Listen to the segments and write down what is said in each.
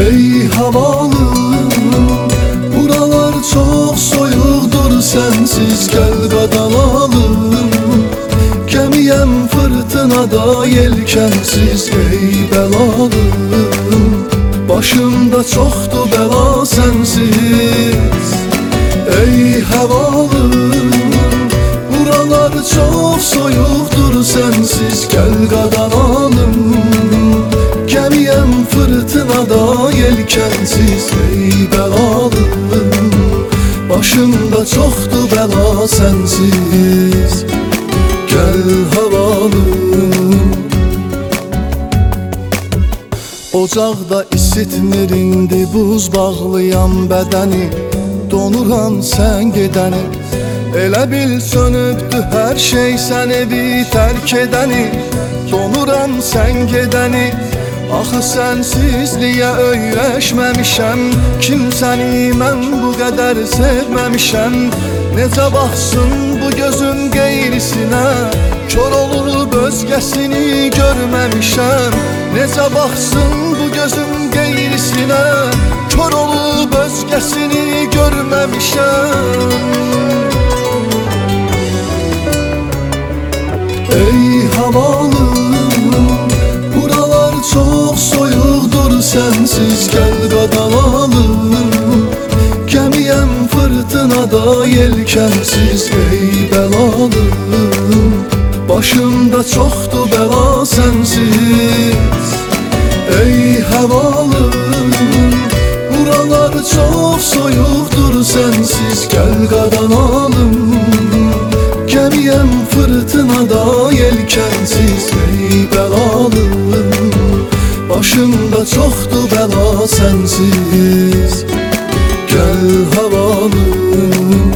Ey havalım, buralar çok soyuqdur, sensiz gel qadalalım. Gemiyem fırtınada, yelkensiz ey belalım. Başımda çoxdur bəla sensiz ey havalım. Buralar çok soyuqdur, sensiz gel qadalalım. Gemiyem fırtınada, yelkensiz ey belalım. Başımda çoxdur bəla sensiz gel havalım. Ocaqda isitmir indi buz bağlayan bədəni. Donuram sən gedəni, elə bil sönübdü hər şey səni bir tərk edəni. Donuram sən gedəni, axı sənsizliyə öyrəşməmişəm. Kimsəni mən bu qədər sevməmişəm. Necə baxsın bu gözüm qeyrisinə, kör olub özgəsini görməmişəm. Necə baxsın bu gözüm qeyrisinə, kör olub özgəsini görməmişəm. Ey havalım, buralar çok soyuqdur, sensiz gel qadalalım. Gemiyem fırtınada, yelkensiz ey belalım. Başımda çoxdur bəla sensiz ey havalım. Buralar çok soyuqdur, sensiz gel qadalalım. Gemiyem fırtınada, yelkensiz ey belalım. Başımda çoxdur bəla sensiz gel havalım.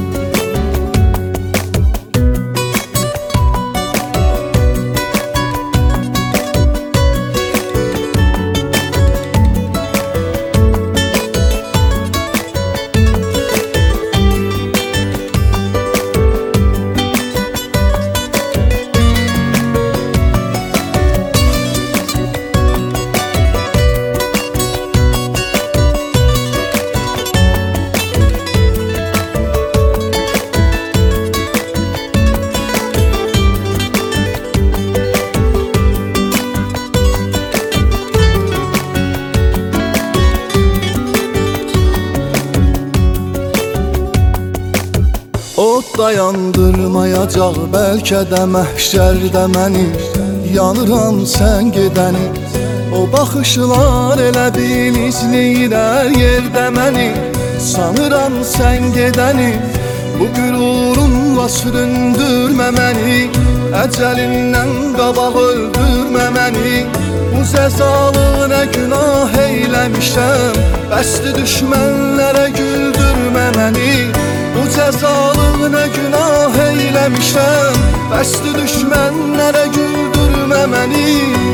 Od dayandırmayacaq bəlkə də məhşərdə məni. Yanıram sən gedəni, o baxışlar elə bil izləyirər yerdə məni. Sanıram sən gedəni, bu qürurunla süründürmə məni. Əcəlindən qabaq öldürmə məni. Bu cəzalı nə günah eyləmişəm, bəsdi düşmənlərə güldürmə məni. Bu cəzalı nə günah eyləmişəm, bəsdi düşmənlərə güldürmə məni.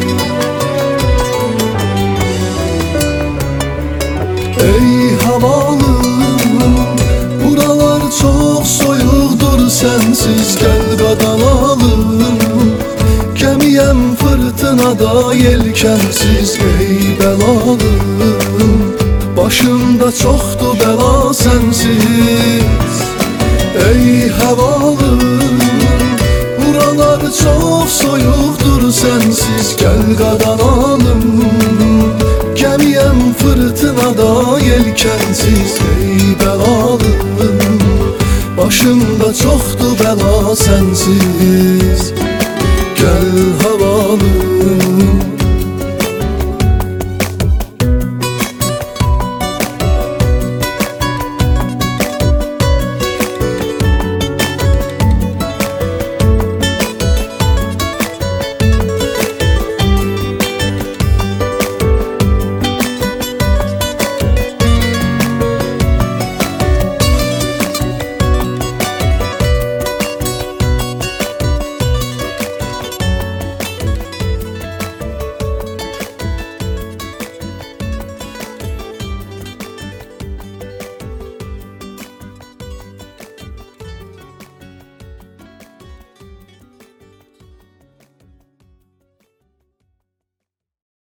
Ey havalım, buralar çok soyuqdur, sensiz gel qadalalım. Gemiyem fırtınada, yelkensiz ey belalım. Başımda çoxdur bəla sensiz ey havalım. Buralar çok soyuqdur, sensiz gel qadalalım. Gemiyem fırtınada, yelkensiz ey belalım. Başımda çoxdur bəla sensiz gel havalım.